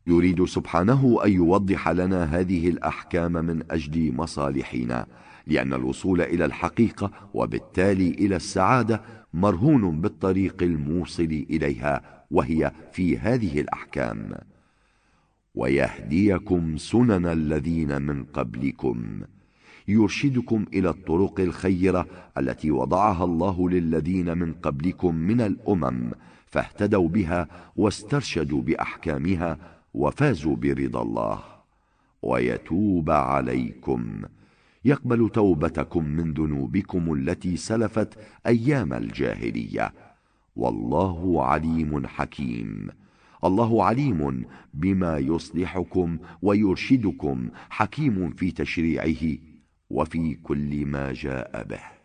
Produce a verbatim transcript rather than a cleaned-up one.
يريد سبحانه أن يوضح لنا هذه الأحكام من أجل مصالحنا، لأن الوصول إلى الحقيقة وبالتالي إلى السعادة مرهون بالطريق الموصل إليها، وهي في هذه الأحكام: ويهديكم سنن الذين من قبلكم، يرشدكم إلى الطرق الخيرة التي وضعها الله للذين من قبلكم من الأمم، فاهتدوا بها واسترشدوا بأحكامها وفازوا برضا الله. ويتوب عليكم، يقبل توبتكم من ذنوبكم التي سلفت أيام الجاهلية، والله عليم حكيم. الله عليم بما يصلحكم ويرشدكم، حكيم في تشريعه وفي كل ما جاء به.